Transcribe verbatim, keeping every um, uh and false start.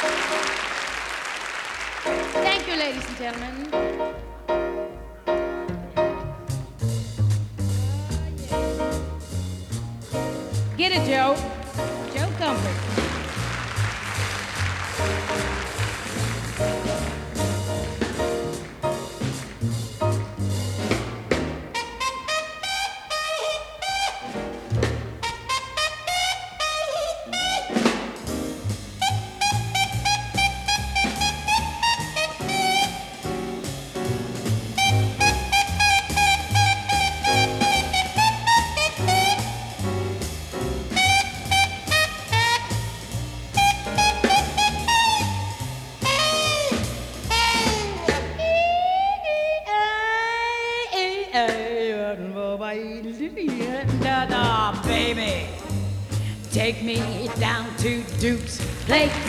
Thank you, ladies and gentlemen. Get it, Joe. Joe Comfort. Baby, take me down to Duke's place.